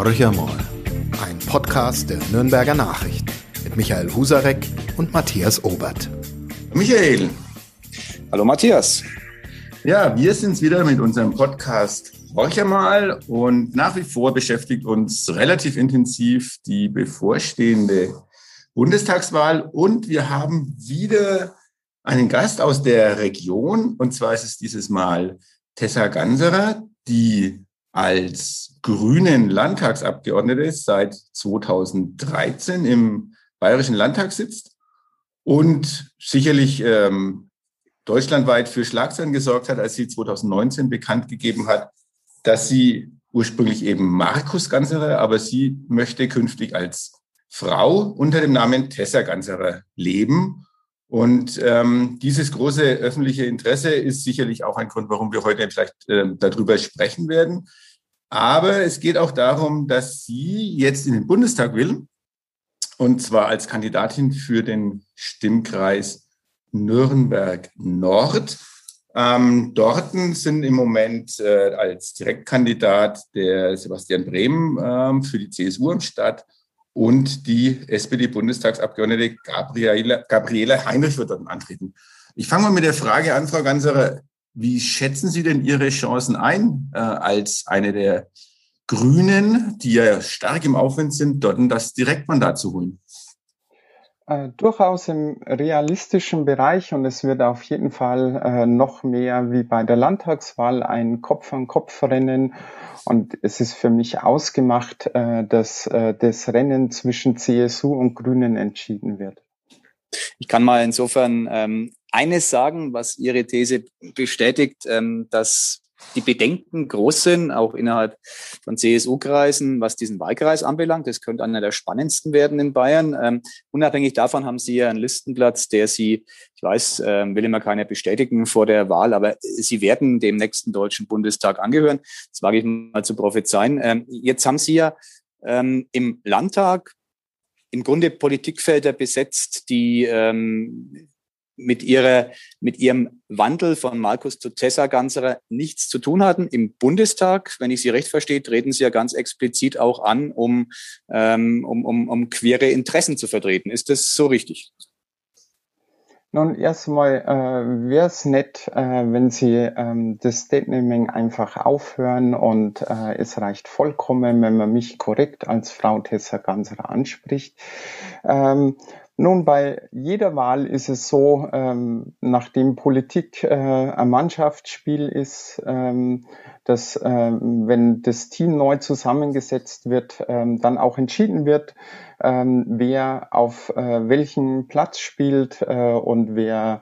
Horcher mal, ein Podcast der Nürnberger Nachrichten mit Michael Husarek und Matthias Obert. Michael. Hallo Matthias. Ja, wir sind's wieder mit unserem Podcast Horcher mal und nach wie vor beschäftigt uns relativ intensiv die bevorstehende Bundestagswahl und wir haben wieder einen Gast aus der Region und zwar ist es dieses Mal Tessa Ganserer, die als Grünen Landtagsabgeordnete seit 2013 im Bayerischen Landtag sitzt und sicherlich deutschlandweit für Schlagzeilen gesorgt hat, als sie 2019 bekannt gegeben hat, dass sie ursprünglich eben Markus Ganserer, aber sie möchte künftig als Frau unter dem Namen Tessa Ganserer leben. Und dieses große öffentliche Interesse ist sicherlich auch ein Grund, warum wir heute vielleicht darüber sprechen werden. Aber es geht auch darum, dass sie jetzt in den Bundestag will, und zwar als Kandidatin für den Stimmkreis Nürnberg Nord. Dort sind im Moment als Direktkandidat der Sebastian Brehm für die CSU am Start und die SPD-Bundestagsabgeordnete Gabriele Heinrich wird dort antreten. Ich fange mal mit der Frage an, Frau Ganserer. Wie schätzen Sie denn Ihre Chancen ein, als eine der Grünen, die ja stark im Aufwind sind, dort das Direktmandat zu holen? Durchaus im realistischen Bereich und es wird auf jeden Fall noch mehr wie bei der Landtagswahl ein Kopf-an-Kopf-Rennen und es ist für mich ausgemacht, dass das Rennen zwischen CSU und Grünen entschieden wird. Ich kann mal insofern eines sagen, was Ihre These bestätigt, dass die Bedenken groß sind, auch innerhalb von CSU-Kreisen, was diesen Wahlkreis anbelangt. Das könnte einer der spannendsten werden in Bayern. Unabhängig davon haben Sie ja einen Listenplatz, der Sie, ich weiß, will immer keiner bestätigen vor der Wahl, aber Sie werden dem nächsten Deutschen Bundestag angehören. Das wage ich mal zu prophezeien. Jetzt haben Sie ja im Landtag im Grunde Politikfelder besetzt, die mit ihrem Wandel von Markus zu Tessa Ganserer nichts zu tun hatten. Im Bundestag, wenn ich Sie recht verstehe, treten Sie ja ganz explizit auch an, um queere Interessen zu vertreten. Ist das so richtig? Nun, erstmal wäre es nett, wenn Sie das Stateming einfach aufhören und es reicht vollkommen, wenn man mich korrekt als Frau Tessa Ganserer anspricht. Nun, bei jeder Wahl ist es so, nachdem Politik ein Mannschaftsspiel ist, dass wenn das Team neu zusammengesetzt wird, dann auch entschieden wird, wer auf welchem Platz spielt und wer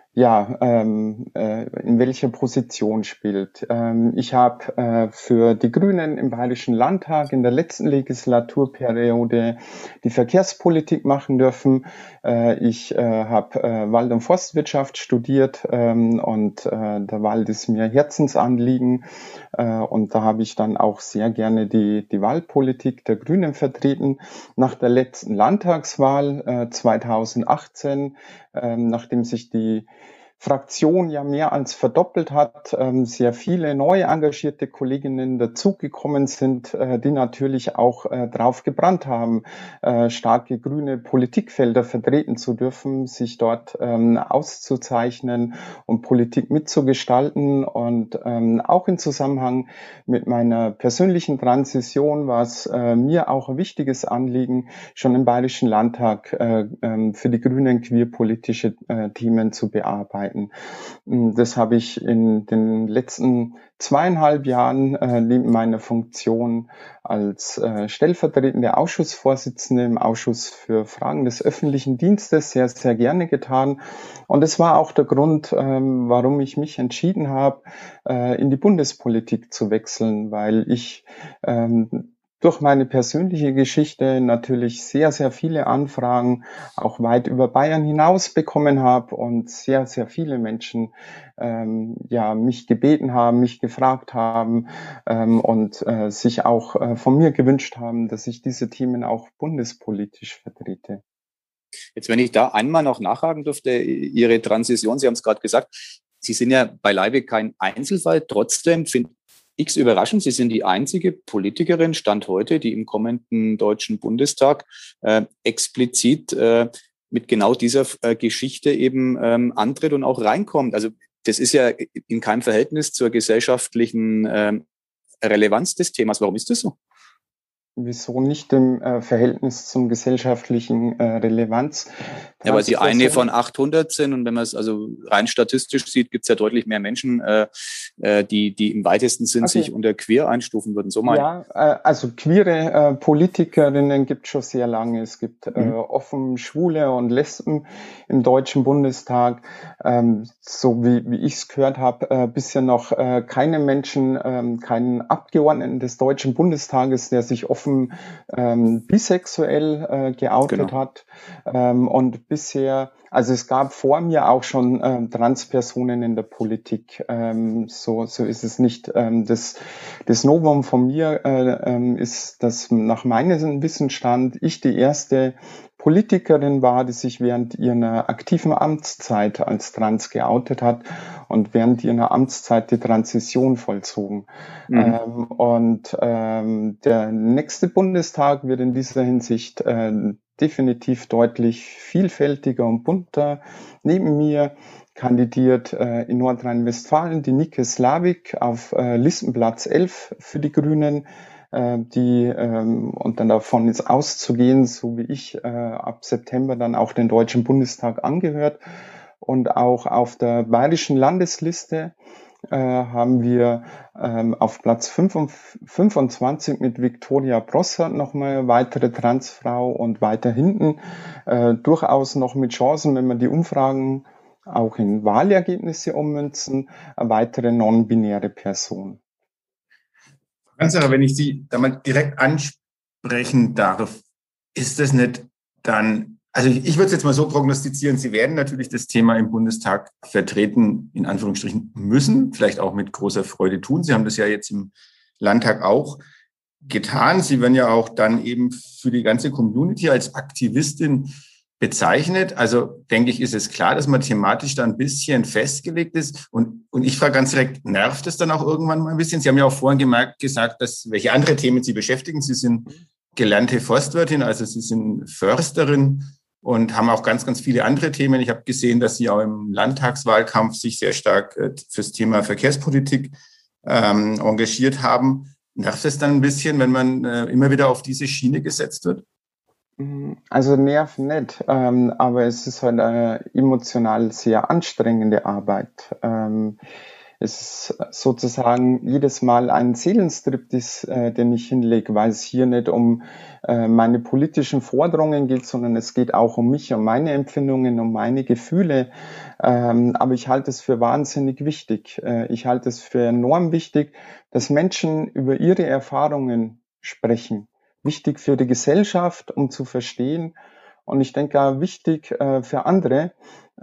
in welcher Position spielt. Ich habe für die Grünen im Bayerischen Landtag in der letzten Legislaturperiode die Verkehrspolitik machen dürfen. Ich habe Wald- und Forstwirtschaft studiert und der Wald ist mir Herzensanliegen und da habe ich dann auch sehr gerne die Wahlpolitik der Grünen vertreten. Nach der letzten Landtagswahl 2018, nachdem sich die Fraktion ja mehr als verdoppelt hat, sehr viele neu engagierte Kolleginnen dazugekommen sind, die natürlich auch drauf gebrannt haben, starke grüne Politikfelder vertreten zu dürfen, sich dort auszuzeichnen und Politik mitzugestalten. Und auch im Zusammenhang mit meiner persönlichen Transition war es mir auch ein wichtiges Anliegen, schon im Bayerischen Landtag für die Grünen queerpolitische Themen zu bearbeiten. Das habe ich in den letzten 2,5 Jahren neben meiner Funktion als stellvertretende Ausschussvorsitzende im Ausschuss für Fragen des öffentlichen Dienstes sehr, sehr gerne getan. Und es war auch der Grund, warum ich mich entschieden habe, in die Bundespolitik zu wechseln, weil ich durch meine persönliche Geschichte natürlich sehr, sehr viele Anfragen auch weit über Bayern hinaus bekommen habe und sehr, sehr viele Menschen mich gebeten haben, mich gefragt haben und sich auch von mir gewünscht haben, dass ich diese Themen auch bundespolitisch vertrete. Jetzt, wenn ich da einmal noch nachhaken dürfte, Ihre Transition, Sie haben es gerade gesagt, Sie sind ja beileibe kein Einzelfall. Trotzdem finde X überraschend. Sie sind die einzige Politikerin, Stand heute, die im kommenden Deutschen Bundestag explizit mit genau dieser Geschichte eben antritt und auch reinkommt. Also das ist ja in keinem Verhältnis zur gesellschaftlichen Relevanz des Themas. Warum ist das so? Wieso nicht im Verhältnis zum gesellschaftlichen Relevanz? Ja, weil Sie eine von 800 sind und wenn man es also rein statistisch sieht, gibt es ja deutlich mehr Menschen, die im weitesten Sinn sich unter queer einstufen würden. So ja, also queere Politikerinnen gibt es schon sehr lange. Es gibt offen Schwule und Lesben im Deutschen Bundestag. So wie ich es gehört habe, bisher noch keine Menschen, keinen Abgeordneten des Deutschen Bundestages, der sich offen bisexuell geoutet hat. Und bisher, also es gab vor mir auch schon Transpersonen in der Politik. So ist es nicht. Das Novum von mir ist, dass nach meinem Wissensstand ich die erste Politikerin war, die sich während ihrer aktiven Amtszeit als trans geoutet hat und während ihrer Amtszeit die Transition vollzogen. Der nächste Bundestag wird in dieser Hinsicht definitiv deutlich vielfältiger und bunter. Neben mir kandidiert in Nordrhein-Westfalen die Nike Slavik auf Listenplatz 11 für die Grünen. Und dann davon ist auszugehen, so wie ich ab September dann auch den Deutschen Bundestag angehört. Und auch auf der bayerischen Landesliste haben wir auf Platz 25 mit Viktoria Brossart nochmal eine weitere Transfrau und weiter hinten durchaus noch mit Chancen, wenn man die Umfragen auch in Wahlergebnisse ummünzen, eine weitere non-binäre Person. Kanzler, wenn ich Sie da mal direkt ansprechen darf, ist das nicht dann, also ich würde es jetzt mal so prognostizieren, Sie werden natürlich das Thema im Bundestag vertreten, in Anführungsstrichen müssen, vielleicht auch mit großer Freude tun. Sie haben das ja jetzt im Landtag auch getan. Sie werden ja auch dann eben für die ganze Community als Aktivistin bezeichnet. Also denke ich, ist es klar, dass man thematisch da ein bisschen festgelegt ist. Und ich frage ganz direkt, nervt es dann auch irgendwann mal ein bisschen? Sie haben ja auch vorhin gesagt, dass welche andere Themen Sie beschäftigen. Sie sind gelernte Forstwirtin, also Sie sind Försterin und haben auch ganz, ganz viele andere Themen. Ich habe gesehen, dass Sie auch im Landtagswahlkampf sich sehr stark fürs Thema Verkehrspolitik engagiert haben. Nervt es dann ein bisschen, wenn man immer wieder auf diese Schiene gesetzt wird? Also nervt nicht, aber es ist halt eine emotional sehr anstrengende Arbeit. Es ist sozusagen jedes Mal ein Seelenstriptease, den ich hinlege, weil es hier nicht um meine politischen Forderungen geht, sondern es geht auch um mich, um meine Empfindungen, um meine Gefühle. Aber ich halte es für wahnsinnig wichtig. Ich halte es für enorm wichtig, dass Menschen über ihre Erfahrungen sprechen. Wichtig für die Gesellschaft, um zu verstehen. Und ich denke auch wichtig für andere,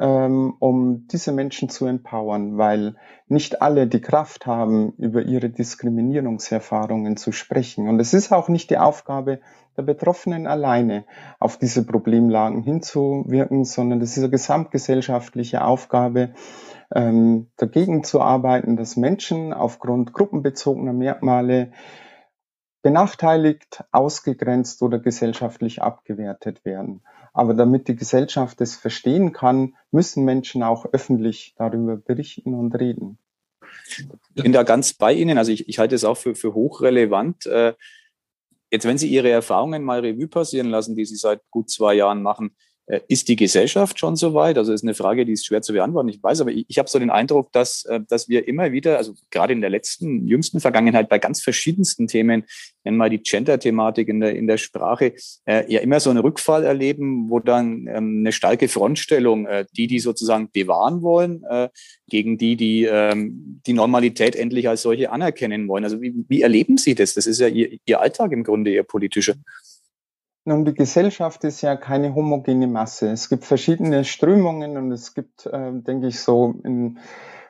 um diese Menschen zu empowern, weil nicht alle die Kraft haben, über ihre Diskriminierungserfahrungen zu sprechen. Und es ist auch nicht die Aufgabe der Betroffenen alleine, auf diese Problemlagen hinzuwirken, sondern es ist eine gesamtgesellschaftliche Aufgabe, dagegen zu arbeiten, dass Menschen aufgrund gruppenbezogener Merkmale benachteiligt, ausgegrenzt oder gesellschaftlich abgewertet werden. Aber damit die Gesellschaft es verstehen kann, müssen Menschen auch öffentlich darüber berichten und reden. Ich bin da ganz bei Ihnen. Also ich halte es auch für hochrelevant. Jetzt, wenn Sie Ihre Erfahrungen mal Revue passieren lassen, die Sie seit gut 2 Jahren machen, ist die Gesellschaft schon so weit? Also ist eine Frage, die ist schwer zu beantworten. Ich weiß, aber ich habe so den Eindruck, dass wir immer wieder, also gerade in der jüngsten Vergangenheit bei ganz verschiedensten Themen, nennen wir mal die Gender-Thematik in der Sprache, ja immer so einen Rückfall erleben, wo dann eine starke Frontstellung, die sozusagen bewahren wollen, gegen die Normalität endlich als solche anerkennen wollen. Also wie erleben Sie das? Das ist ja Ihr Alltag im Grunde, Ihr politischer. Nun, die Gesellschaft ist ja keine homogene Masse. Es gibt verschiedene Strömungen und es gibt, denke ich, so in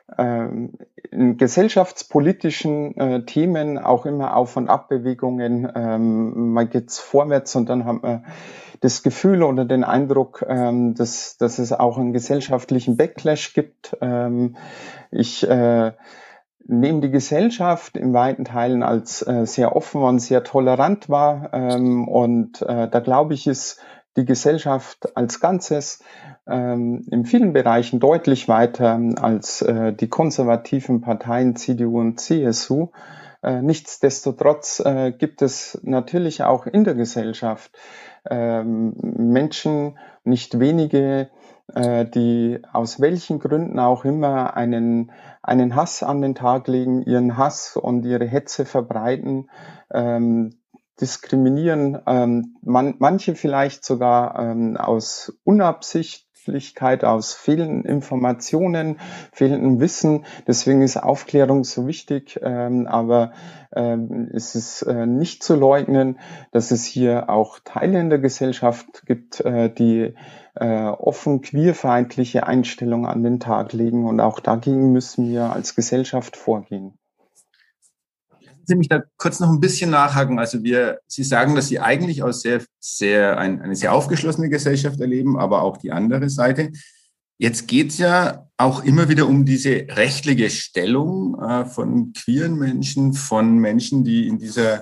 gesellschaftspolitischen Themen auch immer Auf- und Abbewegungen. Man geht's vorwärts und dann hat man das Gefühl oder den Eindruck, dass es auch einen gesellschaftlichen Backlash gibt. Ich neben die Gesellschaft in weiten Teilen als sehr offen und sehr tolerant war. Da glaube ich, ist die Gesellschaft als Ganzes in vielen Bereichen deutlich weiter als die konservativen Parteien CDU und CSU. Nichtsdestotrotz gibt es natürlich auch in der Gesellschaft Menschen, nicht wenige, die aus welchen Gründen auch immer einen Hass an den Tag legen, ihren Hass und ihre Hetze verbreiten, diskriminieren, manche vielleicht sogar aus Unabsichtlichkeit, aus fehlenden Informationen, fehlendem Wissen. Deswegen ist Aufklärung so wichtig, aber es ist nicht zu leugnen, dass es hier auch Teile in der Gesellschaft gibt, die offen queerfeindliche Einstellungen an den Tag legen, und auch dagegen müssen wir als Gesellschaft vorgehen. Sie mich da kurz noch ein bisschen nachhaken. Also Sie sagen, dass Sie eigentlich aus eine sehr aufgeschlossene Gesellschaft erleben, aber auch die andere Seite. Jetzt geht es ja auch immer wieder um diese rechtliche Stellung von queeren Menschen, von Menschen, die in dieser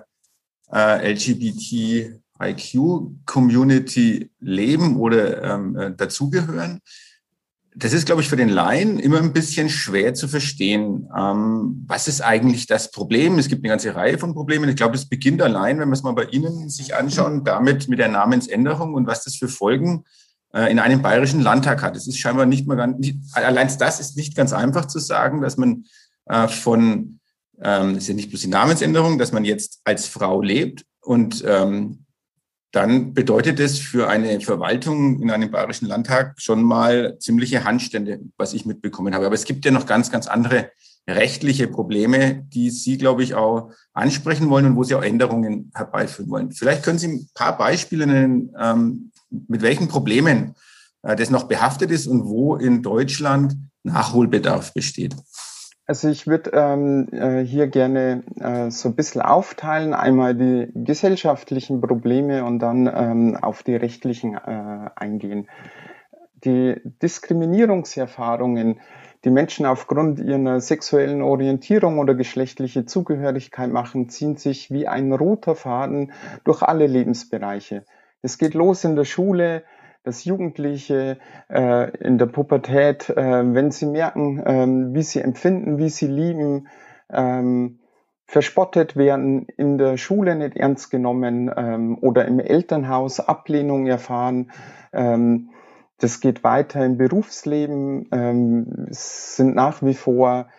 LGBTIQ-Community leben oder dazugehören. Das ist, glaube ich, für den Laien immer ein bisschen schwer zu verstehen. Was ist eigentlich das Problem? Es gibt eine ganze Reihe von Problemen. Ich glaube, es beginnt allein, wenn wir es mal bei Ihnen sich anschauen, damit mit der Namensänderung und was das für Folgen in einem bayerischen Landtag hat. Es ist scheinbar allein das ist nicht ganz einfach zu sagen, dass man das ist ja nicht bloß die Namensänderung, dass man jetzt als Frau lebt und dann bedeutet es für eine Verwaltung in einem bayerischen Landtag schon mal ziemliche Handstände, was ich mitbekommen habe. Aber es gibt ja noch ganz, ganz andere rechtliche Probleme, die Sie, glaube ich, auch ansprechen wollen und wo Sie auch Änderungen herbeiführen wollen. Vielleicht können Sie ein paar Beispiele nennen, mit welchen Problemen das noch behaftet ist und wo in Deutschland Nachholbedarf besteht. Also ich würde hier gerne so ein bisschen aufteilen, einmal die gesellschaftlichen Probleme und dann auf die rechtlichen eingehen. Die Diskriminierungserfahrungen, die Menschen aufgrund ihrer sexuellen Orientierung oder geschlechtliche Zugehörigkeit machen, ziehen sich wie ein roter Faden durch alle Lebensbereiche. Es geht los in der Schule, dass Jugendliche in der Pubertät, wenn sie merken, wie sie empfinden, wie sie lieben, verspottet werden, in der Schule nicht ernst genommen oder im Elternhaus Ablehnung erfahren. Das geht weiter im Berufsleben. Es sind nach wie vor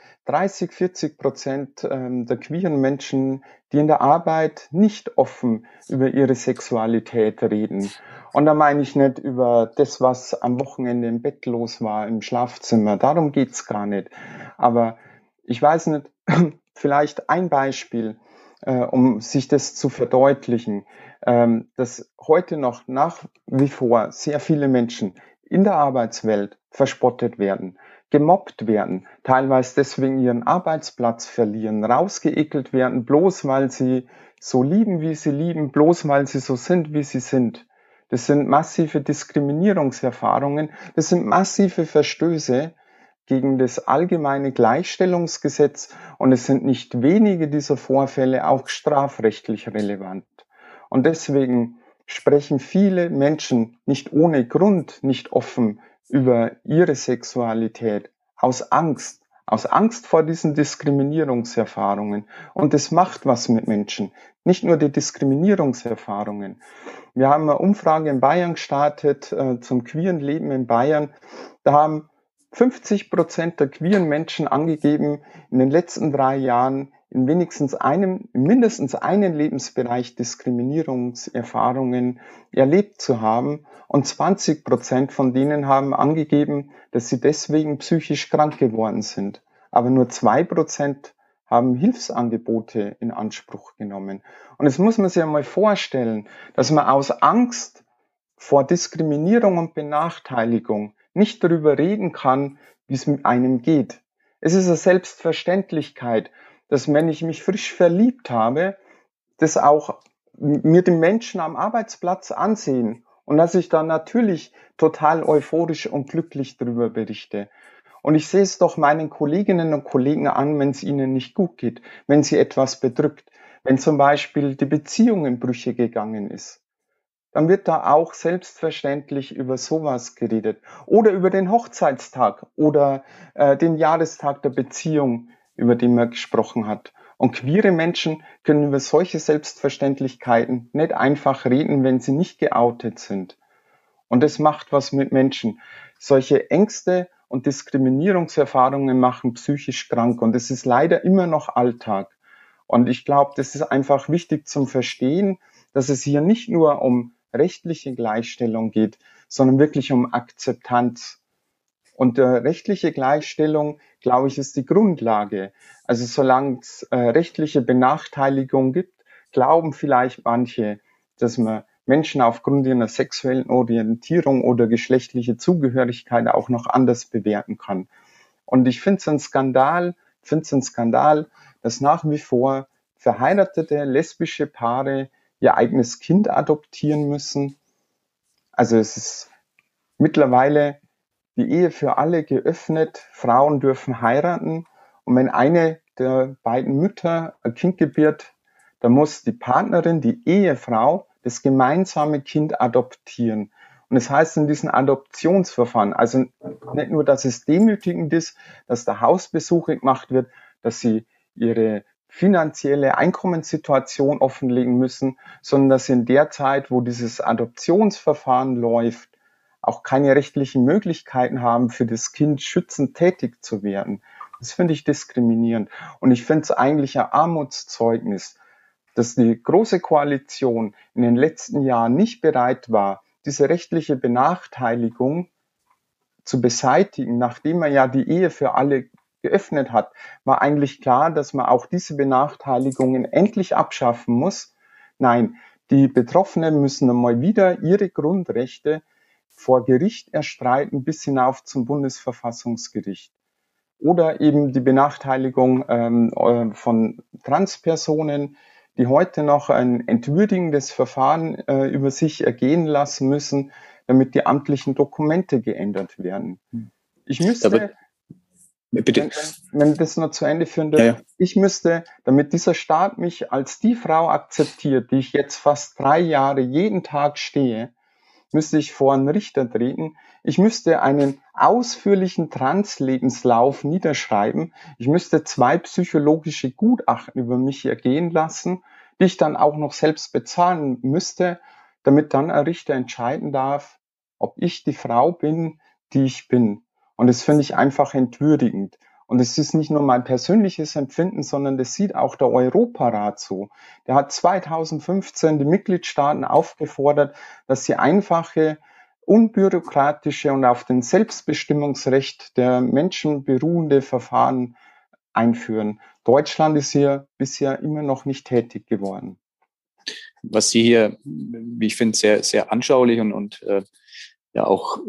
30-40% der queeren Menschen, die in der Arbeit nicht offen über ihre Sexualität reden. Und da meine ich nicht über das, was am Wochenende im Bett los war, im Schlafzimmer. Darum geht's gar nicht. Aber ich weiß nicht, vielleicht ein Beispiel, um sich das zu verdeutlichen, dass heute noch nach wie vor sehr viele Menschen in der Arbeitswelt verspottet werden, gemobbt werden, teilweise deswegen ihren Arbeitsplatz verlieren, rausgeekelt werden, bloß weil sie so lieben, wie sie lieben, bloß weil sie so sind, wie sie sind. Das sind massive Diskriminierungserfahrungen, das sind massive Verstöße gegen das allgemeine Gleichstellungsgesetz, und es sind nicht wenige dieser Vorfälle auch strafrechtlich relevant. Und deswegen sprechen viele Menschen nicht ohne Grund nicht offen über ihre Sexualität, aus Angst vor diesen Diskriminierungserfahrungen. Und das macht was mit Menschen, nicht nur die Diskriminierungserfahrungen. Wir haben eine Umfrage in Bayern gestartet zum queeren Leben in Bayern. Da haben 50% der queeren Menschen angegeben, in den letzten 3 Jahren in mindestens einem Lebensbereich Diskriminierungserfahrungen erlebt zu haben. Und 20% von denen haben angegeben, dass sie deswegen psychisch krank geworden sind. Aber nur 2% haben Hilfsangebote in Anspruch genommen. Und jetzt muss man sich einmal vorstellen, dass man aus Angst vor Diskriminierung und Benachteiligung nicht darüber reden kann, wie es mit einem geht. Es ist eine Selbstverständlichkeit, dass wenn ich mich frisch verliebt habe, das auch mir den Menschen am Arbeitsplatz ansehen und dass ich dann natürlich total euphorisch und glücklich darüber berichte. Und ich sehe es doch meinen Kolleginnen und Kollegen an, wenn es ihnen nicht gut geht, wenn sie etwas bedrückt, wenn zum Beispiel die Beziehung in Brüche gegangen ist. Dann wird da auch selbstverständlich über sowas geredet. Oder über den Hochzeitstag oder den Jahrestag der Beziehung, über den man gesprochen hat. Und queere Menschen können über solche Selbstverständlichkeiten nicht einfach reden, wenn sie nicht geoutet sind. Und das macht was mit Menschen. Solche Ängste und Diskriminierungserfahrungen machen psychisch krank. Und es ist leider immer noch Alltag. Und ich glaube, das ist einfach wichtig zum Verstehen, dass es hier nicht nur um rechtliche Gleichstellung geht, sondern wirklich um Akzeptanz. Und rechtliche Gleichstellung, glaube ich, ist die Grundlage. Also solange es rechtliche Benachteiligung gibt, glauben vielleicht manche, dass man Menschen aufgrund ihrer sexuellen Orientierung oder geschlechtliche Zugehörigkeit auch noch anders bewerten kann. Und ich finde es ein Skandal, dass nach wie vor verheiratete lesbische Paare ihr eigenes Kind adoptieren müssen. Also es ist mittlerweile die Ehe für alle geöffnet. Frauen dürfen heiraten. Und wenn eine der beiden Mütter ein Kind gebiert, dann muss die Partnerin, die Ehefrau, das gemeinsame Kind adoptieren. Und das heißt in diesen Adoptionsverfahren, also nicht nur, dass es demütigend ist, dass der Hausbesuch gemacht wird, dass sie ihre finanzielle Einkommenssituation offenlegen müssen, sondern dass sie in der Zeit, wo dieses Adoptionsverfahren läuft, auch keine rechtlichen Möglichkeiten haben, für das Kind schützend tätig zu werden. Das finde ich diskriminierend. Und ich finde es eigentlich ein Armutszeugnis, dass die Große Koalition in den letzten Jahren nicht bereit war, diese rechtliche Benachteiligung zu beseitigen, nachdem man ja die Ehe für alle geöffnet hat, war eigentlich klar, dass man auch diese Benachteiligungen endlich abschaffen muss. Nein, die Betroffenen müssen einmal wieder ihre Grundrechte vor Gericht erstreiten bis hinauf zum Bundesverfassungsgericht. Oder eben die Benachteiligung von Transpersonen, die heute noch ein entwürdigendes Verfahren über sich ergehen lassen müssen, damit die amtlichen Dokumente geändert werden. Ich müsste, bitte, wenn das noch zu Ende führen darf, ja. Ich müsste, damit dieser Staat mich als die Frau akzeptiert, die ich jetzt fast 3 Jahre jeden Tag stehe, müsste ich vor einen Richter treten. Ich müsste einen ausführlichen Trans-Lebenslauf niederschreiben. Ich müsste 2 psychologische Gutachten über mich ergehen lassen, die ich dann auch noch selbst bezahlen müsste, damit dann ein Richter entscheiden darf, ob ich die Frau bin, die ich bin. Und das finde ich einfach entwürdigend. Und es ist nicht nur mein persönliches Empfinden, sondern das sieht auch der Europarat so. Der hat 2015 die Mitgliedstaaten aufgefordert, dass sie einfache, unbürokratische und auf den Selbstbestimmungsrecht der Menschen beruhende Verfahren einführen. Deutschland ist hier bisher immer noch nicht tätig geworden. Was Sie hier, wie ich finde, sehr, sehr anschaulich und ja auch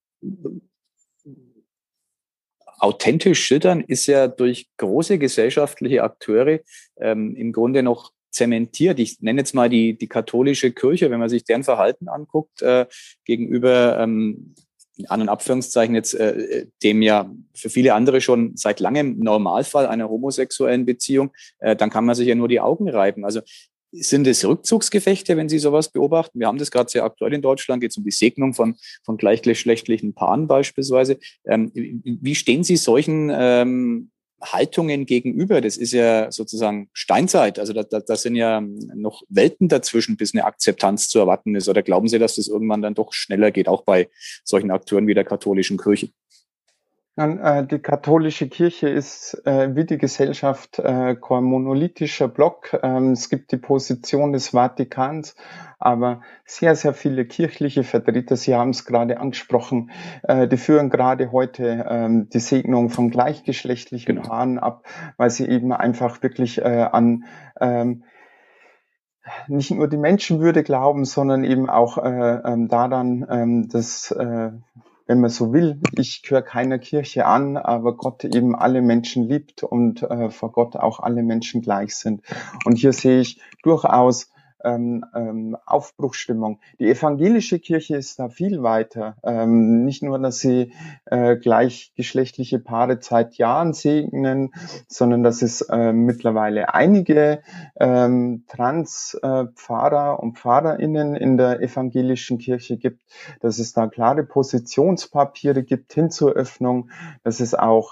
authentisch schildern, ist ja durch große gesellschaftliche Akteure im Grunde noch zementiert. Ich nenne jetzt mal die katholische Kirche, wenn man sich deren Verhalten anguckt, gegenüber, in An- und Abführungszeichen jetzt, dem ja für viele andere schon seit langem Normalfall einer homosexuellen Beziehung, dann kann man sich ja nur die Augen reiben. Also sind es Rückzugsgefechte, wenn Sie sowas beobachten? Wir haben das gerade sehr aktuell in Deutschland, geht es um die Segnung von gleichgeschlechtlichen Paaren beispielsweise. Wie stehen Sie solchen Haltungen gegenüber? Das ist ja sozusagen Steinzeit. Also da sind ja noch Welten dazwischen, bis eine Akzeptanz zu erwarten ist. Oder glauben Sie, dass das irgendwann dann doch schneller geht, auch bei solchen Akteuren wie der katholischen Kirche? Die katholische Kirche ist wie die Gesellschaft kein monolithischer Block. Es gibt die Position des Vatikans, aber sehr, sehr viele kirchliche Vertreter, Sie haben es gerade angesprochen, die führen gerade heute die Segnung von gleichgeschlechtlichen Paaren ab, weil sie eben einfach wirklich an nicht nur die Menschenwürde glauben, sondern eben auch daran, dass wenn man so will, ich gehöre keiner Kirche an, aber Gott eben alle Menschen liebt und vor Gott auch alle Menschen gleich sind. Und hier sehe ich durchaus Aufbruchsstimmung. Die evangelische Kirche ist da viel weiter. Nicht nur, dass sie gleichgeschlechtliche Paare seit Jahren segnen, sondern dass es mittlerweile einige Trans-Pfarrer und Pfarrerinnen in der evangelischen Kirche gibt, dass es da klare Positionspapiere gibt hin zur Öffnung, dass es auch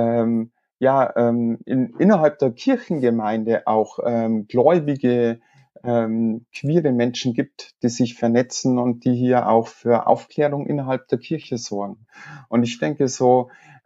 innerhalb der Kirchengemeinde auch gläubige queere Menschen gibt, die sich vernetzen und die hier auch für Aufklärung innerhalb der Kirche sorgen. Und ich denke, so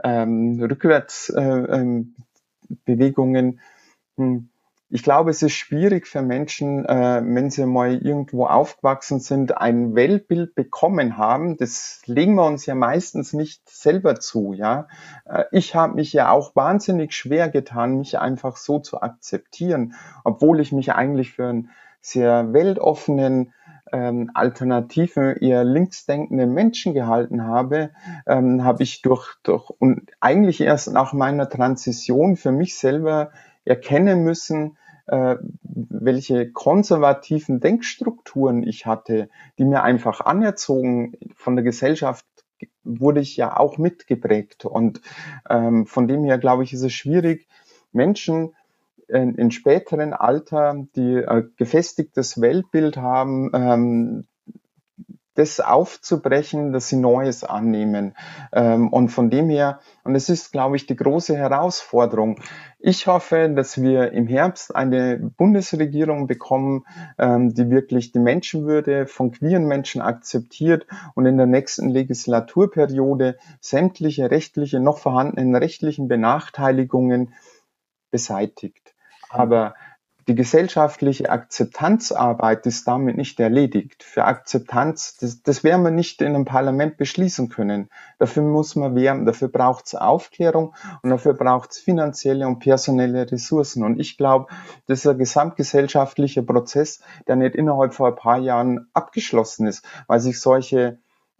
Rückwärtsbewegungen, ich glaube, es ist schwierig für Menschen, wenn sie mal irgendwo aufgewachsen sind, ein Weltbild bekommen haben. Das legen wir uns ja meistens nicht selber zu. Ja, ich habe mich ja auch wahnsinnig schwer getan, mich einfach so zu akzeptieren, obwohl ich mich eigentlich für einen sehr weltoffenen, alternativen, eher linksdenkenden Menschen gehalten habe, habe ich und eigentlich erst nach meiner Transition für mich selber erkennen müssen, welche konservativen Denkstrukturen ich hatte, die mir einfach anerzogen von der Gesellschaft, wurde ich ja auch mitgeprägt. Und von dem her, glaube ich, ist es schwierig, Menschen in späteren Alter, die gefestigtes Weltbild haben, das aufzubrechen, dass sie Neues annehmen. Und von dem her, und es ist, glaube ich, die große Herausforderung. Ich hoffe, dass wir im Herbst eine Bundesregierung bekommen, die wirklich die Menschenwürde von queeren Menschen akzeptiert und in der nächsten Legislaturperiode sämtliche noch vorhandenen rechtlichen Benachteiligungen beseitigt. Aber die gesellschaftliche Akzeptanzarbeit ist damit nicht erledigt. Für Akzeptanz, das werden wir nicht in einem Parlament beschließen können. Dafür muss man werben, dafür braucht es Aufklärung und dafür braucht es finanzielle und personelle Ressourcen. Und ich glaube, das ist ein gesamtgesellschaftlicher Prozess, der nicht innerhalb von ein paar Jahren abgeschlossen ist, weil sich solche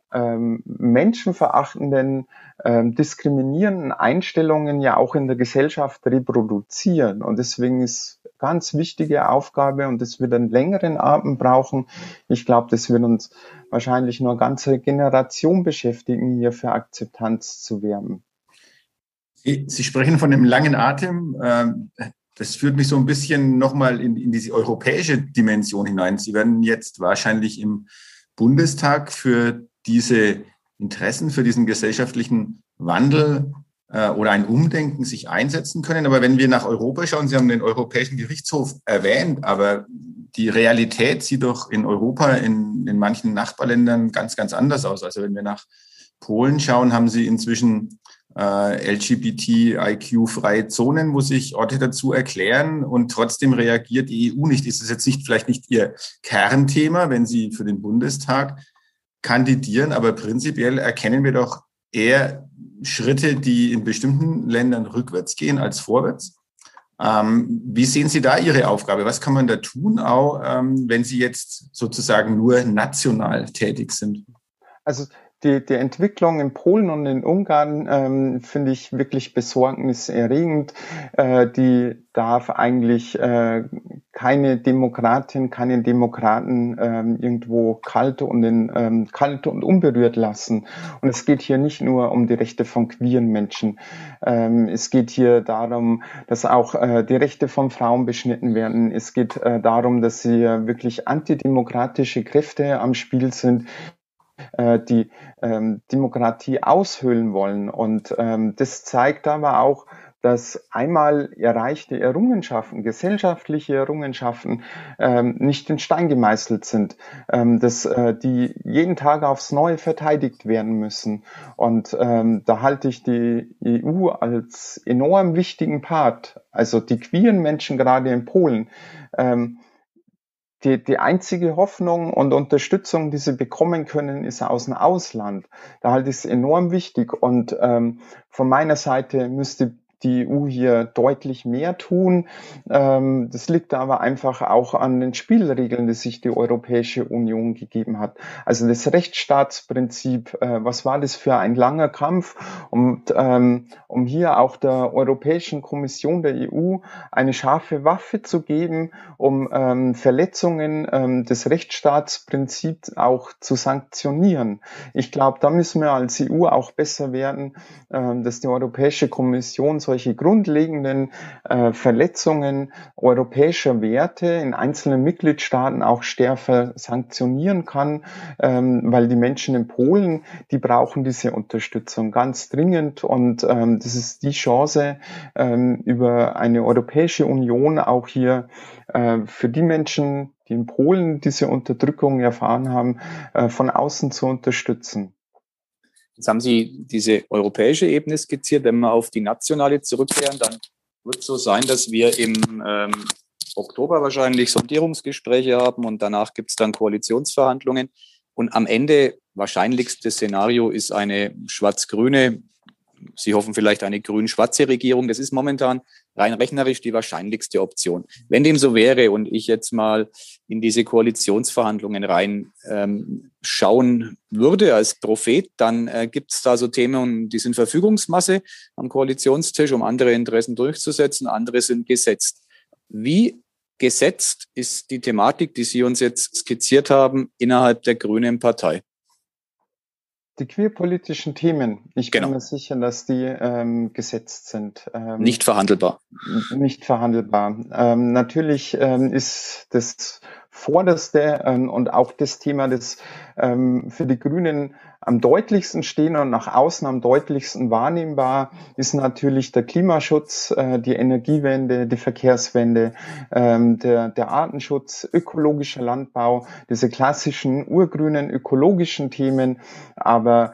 menschenverachtenden, diskriminierenden Einstellungen ja auch in der Gesellschaft reproduzieren. Und deswegen ist ganz wichtige Aufgabe und das wird einen längeren Atem brauchen. Ich glaube, das wird uns wahrscheinlich nur eine ganze Generation beschäftigen, hier für Akzeptanz zu werben. Sie sprechen von dem langen Atem. Das führt mich so ein bisschen nochmal in diese europäische Dimension hinein. Sie werden jetzt wahrscheinlich im Bundestag für diese Interessen, für diesen gesellschaftlichen Wandel oder ein Umdenken sich einsetzen können. Aber wenn wir nach Europa schauen, Sie haben den Europäischen Gerichtshof erwähnt, aber die Realität sieht doch in Europa, in manchen Nachbarländern ganz, ganz anders aus. Also wenn wir nach Polen schauen, haben Sie inzwischen LGBTIQ-freie Zonen, wo sich Orte dazu erklären und trotzdem reagiert die EU nicht. Ist es jetzt vielleicht nicht Ihr Kernthema, wenn Sie für den Bundestag kandidieren, aber prinzipiell erkennen wir doch eher Schritte, die in bestimmten Ländern rückwärts gehen als vorwärts. Wie sehen Sie da Ihre Aufgabe? Was kann man da tun, auch wenn Sie jetzt sozusagen nur national tätig sind? Also die Entwicklung in Polen und in Ungarn finde ich wirklich besorgniserregend. Die darf eigentlich keine Demokratin, keinen Demokraten irgendwo kalt und unberührt lassen. Und es geht hier nicht nur um die Rechte von queeren Menschen. Es geht hier darum, dass auch die Rechte von Frauen beschnitten werden. Es geht darum, dass hier wirklich antidemokratische Kräfte am Spiel sind, die Demokratie aushöhlen wollen. Und das zeigt aber auch, dass einmal erreichte Errungenschaften, gesellschaftliche Errungenschaften nicht in Stein gemeißelt sind, dass die jeden Tag aufs Neue verteidigt werden müssen. Und da halte ich die EU als enorm wichtigen Part, also die queeren Menschen gerade in Polen, die einzige Hoffnung und Unterstützung, die sie bekommen können, ist aus dem Ausland. Da halte ich es enorm wichtig. Und von meiner Seite müsste die EU hier deutlich mehr tun. Das liegt aber einfach auch an den Spielregeln, die sich die Europäische Union gegeben hat. Also das Rechtsstaatsprinzip, was war das für ein langer Kampf? Und um hier auch der Europäischen Kommission der EU eine scharfe Waffe zu geben, um Verletzungen des Rechtsstaatsprinzips auch zu sanktionieren. Ich glaube, da müssen wir als EU auch besser werden, dass die Europäische Kommission solche grundlegenden Verletzungen europäischer Werte in einzelnen Mitgliedstaaten auch stärker sanktionieren kann, weil die Menschen in Polen, die brauchen diese Unterstützung ganz dringend und das ist die Chance, über eine Europäische Union auch hier für die Menschen, die in Polen diese Unterdrückung erfahren haben, von außen zu unterstützen. Jetzt haben Sie diese europäische Ebene skizziert. Wenn wir auf die nationale zurückkehren, dann wird es so sein, dass wir im Oktober wahrscheinlich Sondierungsgespräche haben und danach gibt es dann Koalitionsverhandlungen. Und am Ende, wahrscheinlichste Szenario ist eine schwarz-grüne, Sie hoffen vielleicht eine grün-schwarze Regierung. Das ist momentan rein rechnerisch die wahrscheinlichste Option. Wenn dem so wäre und ich jetzt mal in diese Koalitionsverhandlungen rein schauen würde als Prophet, dann gibt es da so Themen, die sind Verfügungsmasse am Koalitionstisch, um andere Interessen durchzusetzen, andere sind gesetzt. Wie gesetzt ist die Thematik, die Sie uns jetzt skizziert haben, innerhalb der Grünen Partei? Die queerpolitischen Themen, ich bin mir sicher, dass die gesetzt sind. Nicht verhandelbar. Nicht verhandelbar. Natürlich ist das Vorderste und auch das Thema, das für die Grünen am deutlichsten stehen und nach außen am deutlichsten wahrnehmbar, ist natürlich der Klimaschutz, die Energiewende, die Verkehrswende, der Artenschutz, ökologischer Landbau, diese klassischen urgrünen ökologischen Themen, aber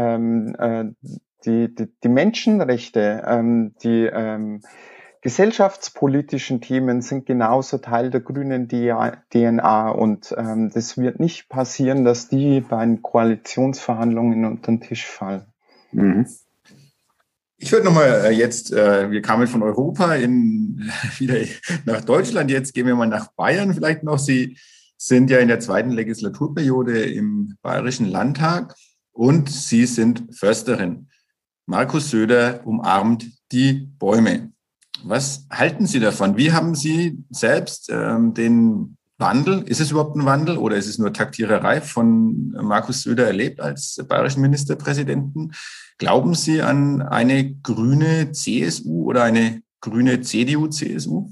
die Menschenrechte, die gesellschaftspolitischen Themen sind genauso Teil der grünen DNA und das wird nicht passieren, dass die bei den Koalitionsverhandlungen unter den Tisch fallen. Mhm. Ich würde nochmal wir kamen von Europa wieder nach Deutschland, jetzt gehen wir mal nach Bayern vielleicht noch. Sie sind ja in der zweiten Legislaturperiode im Bayerischen Landtag und Sie sind Försterin. Markus Söder umarmt die Bäume. Was halten Sie davon? Wie haben Sie selbst den Wandel, ist es überhaupt ein Wandel oder ist es nur Taktiererei von Markus Söder erlebt als bayerischen Ministerpräsidenten? Glauben Sie an eine grüne CSU oder eine grüne CDU-CSU?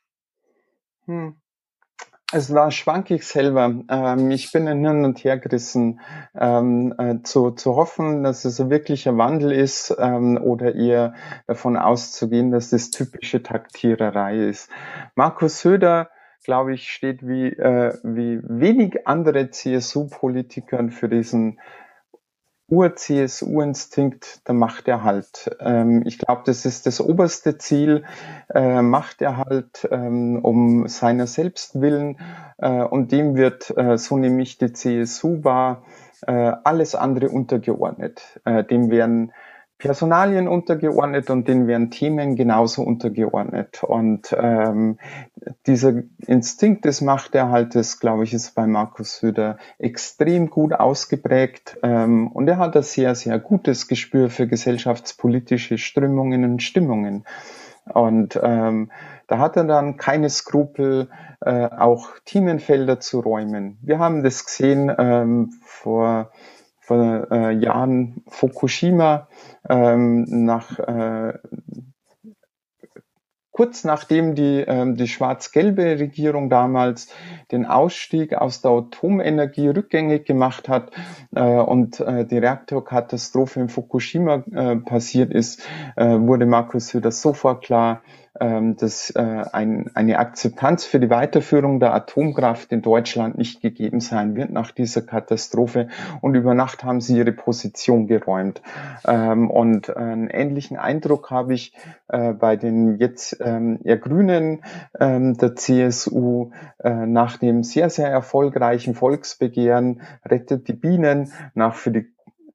Also da schwanke ich selber. Ich bin hin und her gerissen, zu hoffen, dass es ein wirklicher Wandel ist oder eher davon auszugehen, dass das typische Taktiererei ist. Markus Söder, glaube ich, steht wie wenig andere CSU-Politikern für diesen Ur-CSU-Instinkt der Machterhalt. Ich glaube, das ist das oberste Ziel, Machterhalt um seiner selbst willen. Und dem wird, so nehme ich die CSU wahr, alles andere untergeordnet. Dem werden Personalien untergeordnet und denen werden Themen genauso untergeordnet. Und dieser Instinkt des Machterhaltes, glaube ich, ist bei Markus Söder extrem gut ausgeprägt. Und er hat ein sehr, sehr gutes Gespür für gesellschaftspolitische Strömungen und Stimmungen. Und da hat er dann keine Skrupel, auch Themenfelder zu räumen. Wir haben das gesehen vor Jahren Fukushima, kurz nachdem die schwarz-gelbe Regierung damals den Ausstieg aus der Atomenergie rückgängig gemacht hat und die Reaktorkatastrophe in Fukushima passiert ist, wurde Markus Söder sofort klar, dass eine Akzeptanz für die Weiterführung der Atomkraft in Deutschland nicht gegeben sein wird nach dieser Katastrophe. Und über Nacht haben sie ihre Position geräumt. Und einen ähnlichen Eindruck habe ich bei den jetzt eher Grünen der CSU nach dem sehr, sehr erfolgreichen Volksbegehren Rettet die Bienen, nach für die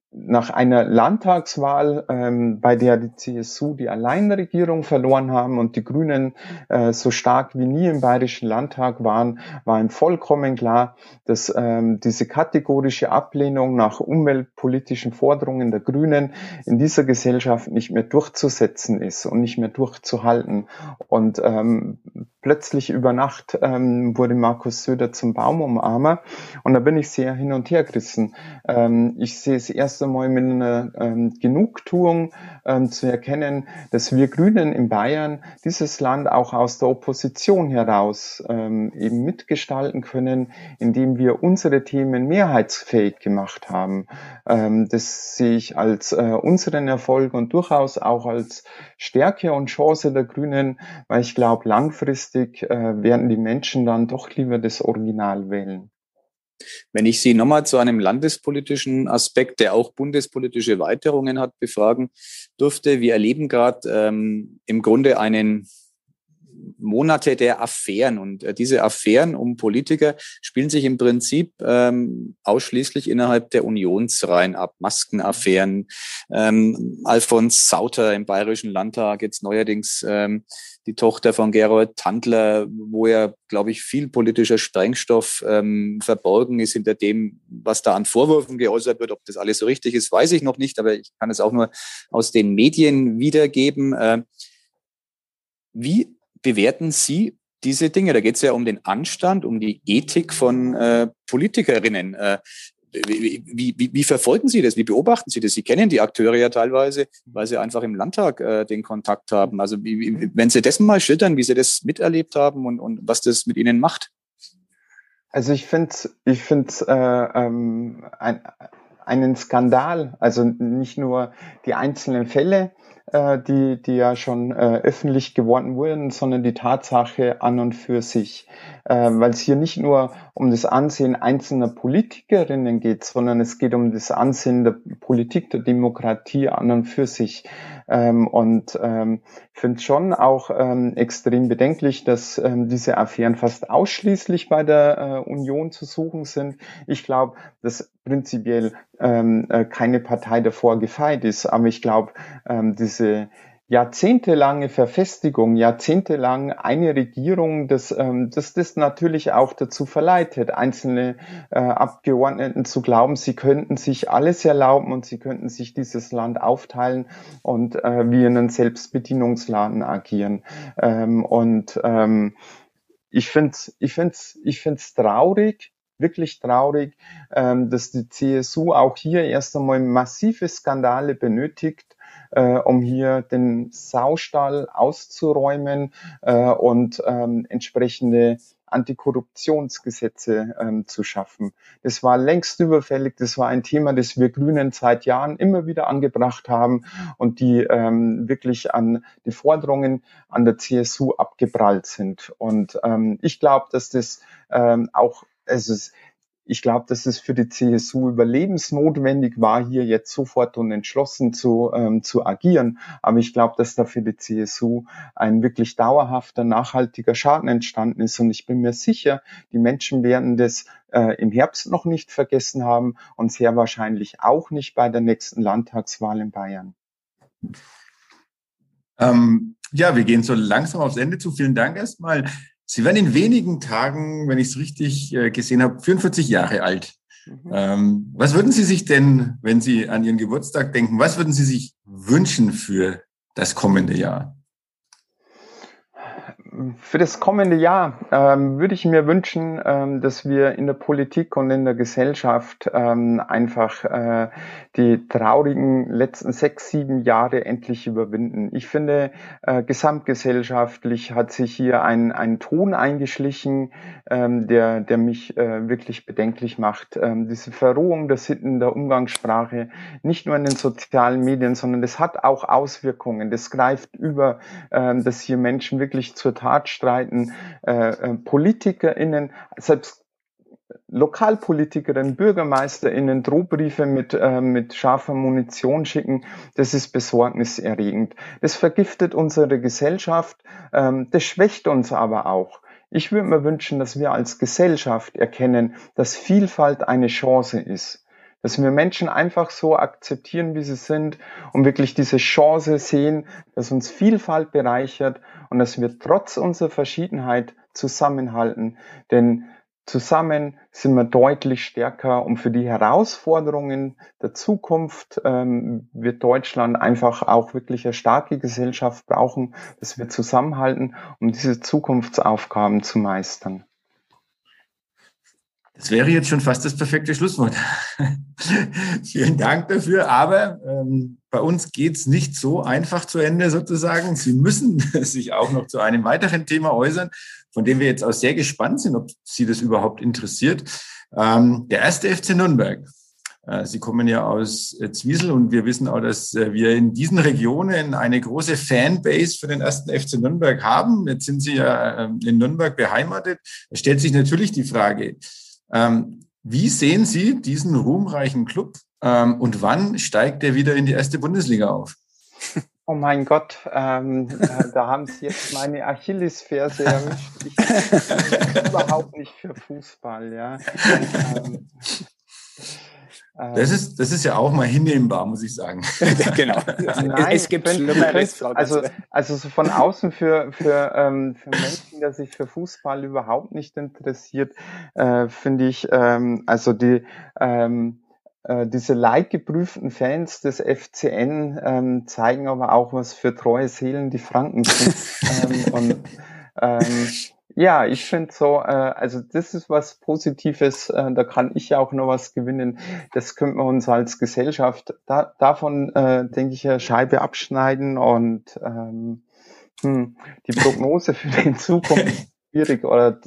nach einer Landtagswahl, bei der die CSU die Alleinregierung verloren haben und die Grünen so stark wie nie im Bayerischen Landtag waren, war ihm vollkommen klar, dass diese kategorische Ablehnung nach umweltpolitischen Forderungen der Grünen in dieser Gesellschaft nicht mehr durchzusetzen ist und nicht mehr durchzuhalten. Und plötzlich über Nacht wurde Markus Söder zum Baumumarmer und da bin ich sehr hin und her gerissen. Ich sehe es erst einmal mit einer Genugtuung zu erkennen, dass wir Grünen in Bayern dieses Land auch aus der Opposition heraus eben mitgestalten können, indem wir unsere Themen mehrheitsfähig gemacht haben. Das sehe ich als unseren Erfolg und durchaus auch als Stärke und Chance der Grünen, weil ich glaube, langfristig werden die Menschen dann doch lieber das Original wählen. Wenn ich Sie nochmal zu einem landespolitischen Aspekt, der auch bundespolitische Weiterungen hat, befragen durfte. Wir erleben gerade im Grunde einen Monate der Affären. Und diese Affären um Politiker spielen sich im Prinzip ausschließlich innerhalb der Unionsreihen ab. Maskenaffären, Alfons Sauter im Bayerischen Landtag, jetzt neuerdings die Tochter von Gerold Tandler, wo ja, glaube ich, viel politischer Sprengstoff verborgen ist hinter dem, was da an Vorwürfen geäußert wird. Ob das alles so richtig ist, weiß ich noch nicht, aber ich kann es auch nur aus den Medien wiedergeben. Wie bewerten Sie diese Dinge? Da geht es ja um den Anstand, um die Ethik von Politikerinnen. Wie verfolgen Sie das? Wie beobachten Sie das? Sie kennen die Akteure ja teilweise, weil Sie einfach im Landtag den Kontakt haben. Also wenn Sie das mal schildern, wie Sie das miterlebt haben und was das mit Ihnen macht. Also ich finde einen Skandal, also nicht nur die einzelnen Fälle, die ja schon öffentlich geworden wurden, sondern die Tatsache an und für sich. Weil es hier nicht nur um das Ansehen einzelner Politikerinnen geht, sondern es geht um das Ansehen der Politik, der Demokratie an und für sich. Und ich finde es schon auch extrem bedenklich, dass diese Affären fast ausschließlich bei der Union zu suchen sind. Ich glaube, dass prinzipiell keine Partei davor gefeit ist, aber ich glaube, diese jahrzehntelange Verfestigung, jahrzehntelang eine Regierung, dass das natürlich auch dazu verleitet, einzelne Abgeordneten zu glauben, sie könnten sich alles erlauben und sie könnten sich dieses Land aufteilen und wie in einem Selbstbedienungsladen agieren. Ich find's traurig, wirklich traurig, dass die CSU auch hier erst einmal massive Skandale benötigt, um hier den Saustall auszuräumen und entsprechende Antikorruptionsgesetze zu schaffen. Das war längst überfällig. Das war ein Thema, das wir Grünen seit Jahren immer wieder angebracht haben und die wirklich an die Forderungen an der CSU abgeprallt sind. Und ich glaube, dass das ich glaube, dass es für die CSU überlebensnotwendig war, hier jetzt sofort und entschlossen zu agieren. Aber ich glaube, dass da für die CSU ein wirklich dauerhafter, nachhaltiger Schaden entstanden ist. Und ich bin mir sicher, die Menschen werden das im Herbst noch nicht vergessen haben und sehr wahrscheinlich auch nicht bei der nächsten Landtagswahl in Bayern. Ja, wir gehen so langsam aufs Ende zu. Vielen Dank erstmal. Sie werden in wenigen Tagen, wenn ich es richtig gesehen habe, 44 Jahre alt. Was würden Sie sich denn, wenn Sie an Ihren Geburtstag denken, was würden Sie sich wünschen für das kommende Jahr? Für das kommende Jahr würde ich mir wünschen, dass wir in der Politik und in der Gesellschaft einfach die traurigen letzten 6, 7 Jahre endlich überwinden. Ich finde, gesamtgesellschaftlich hat sich hier ein Ton eingeschlichen, der mich wirklich bedenklich macht. Diese Verrohung der Sitten, der Umgangssprache, nicht nur in den sozialen Medien, sondern das hat auch Auswirkungen. Das greift über, dass hier Menschen wirklich zur Tat streiten, PolitikerInnen, selbst Lokalpolitikerinnen, BürgermeisterInnen Drohbriefe mit scharfer Munition schicken, das ist besorgniserregend. Das vergiftet unsere Gesellschaft, das schwächt uns aber auch. Ich würde mir wünschen, dass wir als Gesellschaft erkennen, dass Vielfalt eine Chance ist. dass wir Menschen einfach so akzeptieren, wie sie sind und wirklich diese Chance sehen, dass uns Vielfalt bereichert und dass wir trotz unserer Verschiedenheit zusammenhalten. Denn zusammen sind wir deutlich stärker und für die Herausforderungen der Zukunft wird Deutschland einfach auch wirklich eine starke Gesellschaft brauchen, dass wir zusammenhalten, um diese Zukunftsaufgaben zu meistern. Das wäre jetzt schon fast das perfekte Schlusswort. Vielen Dank dafür. Aber bei uns geht's nicht so einfach zu Ende sozusagen. Sie müssen sich auch noch zu einem weiteren Thema äußern, von dem wir jetzt auch sehr gespannt sind, ob Sie das überhaupt interessiert. Der 1. FC Nürnberg. Sie kommen ja aus Zwiesel und wir wissen auch, dass wir in diesen Regionen eine große Fanbase für den 1. FC Nürnberg haben. Jetzt sind Sie ja in Nürnberg beheimatet. Da stellt sich natürlich die Frage, wie sehen Sie diesen ruhmreichen Club und wann steigt er wieder in die erste Bundesliga auf? Oh mein Gott, da haben Sie jetzt meine Achillesferse erwischt. Ich bin überhaupt nicht für Fußball, ja. Das ist ja auch mal hinnehmbar, muss ich sagen. Genau. Nein, es gibt Schlimmeres. Also so von außen für Menschen, der sich für Fußball überhaupt nicht interessiert, finde ich, also diese leidgeprüften Fans des FCN zeigen aber auch, was für treue Seelen die Franken sind. Ja, ich finde so, also das ist was Positives, da kann ich auch noch was gewinnen. Das könnte man uns als Gesellschaft davon, denke ich, eine Scheibe abschneiden und die Prognose für die Zukunft ist schwierig oder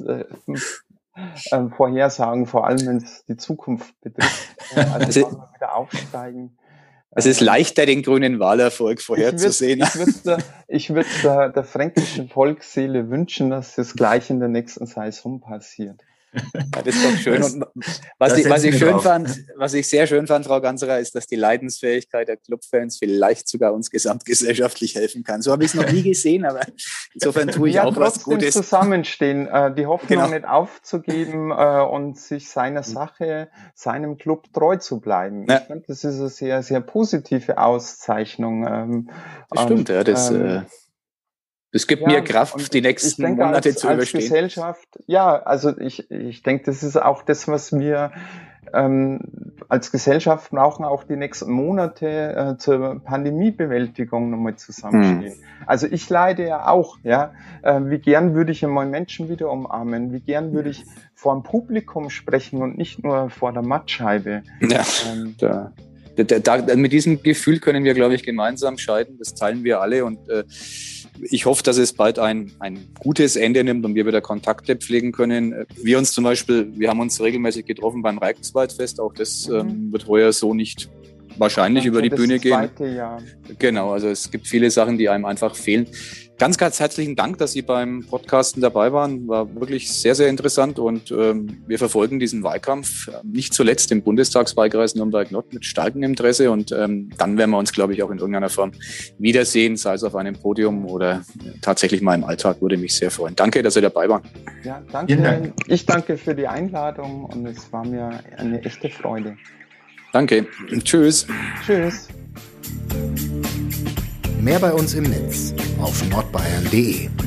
Vorhersagen, vor allem wenn es die Zukunft betrifft. Also wollen wir wieder aufsteigen. Es ist leichter, den grünen Wahlerfolg vorherzusehen. Ich würde der fränkischen Volksseele wünschen, dass das gleich in der nächsten Saison passiert. Ja, das ist doch schön. Und was ich sehr schön fand, Frau Ganserer, ist, dass die Leidensfähigkeit der Clubfans vielleicht sogar uns gesamtgesellschaftlich helfen kann. So habe ich es noch nie gesehen, aber insofern tue ich auch was Gutes. Zusammenstehen, die Hoffnung nicht aufzugeben und sich seiner Sache, seinem Club treu zu bleiben. Ja. Ich finde, das ist eine sehr, sehr positive Auszeichnung. Das stimmt, ja. Das gibt mir Kraft, die nächsten Monate zu überstehen. Als Gesellschaft, ja, also ich denke, das ist auch das, was wir als Gesellschaft brauchen, auch die nächsten Monate zur Pandemiebewältigung nochmal zusammenstehen. Also ich leide ja auch, ja. Wie gern würde ich einmal Menschen wieder umarmen? Wie gern würde ich vor dem Publikum sprechen und nicht nur vor der Mattscheibe? Ja, mit diesem Gefühl können wir, glaube ich, gemeinsam scheiden. Das teilen wir alle und ich hoffe, dass es bald ein gutes Ende nimmt und wir wieder Kontakte pflegen können. Wir haben uns regelmäßig getroffen beim Reichswaldfest. Auch das wird heuer so nicht wahrscheinlich über die Bühne gehen. Jahr. Genau, also es gibt viele Sachen, die einem einfach fehlen. Ganz, ganz herzlichen Dank, dass Sie beim Podcasten dabei waren. War wirklich sehr, sehr interessant und wir verfolgen diesen Wahlkampf nicht zuletzt im Bundestagswahlkreis Nürnberg-Nord mit starkem Interesse und dann werden wir uns, glaube ich, auch in irgendeiner Form wiedersehen, sei es auf einem Podium oder tatsächlich mal im Alltag. Würde mich sehr freuen. Danke, dass Sie dabei waren. Ja, danke. Ich danke für die Einladung und es war mir eine echte Freude. Danke. Tschüss. Tschüss. Mehr bei uns im Netz auf nordbayern.de.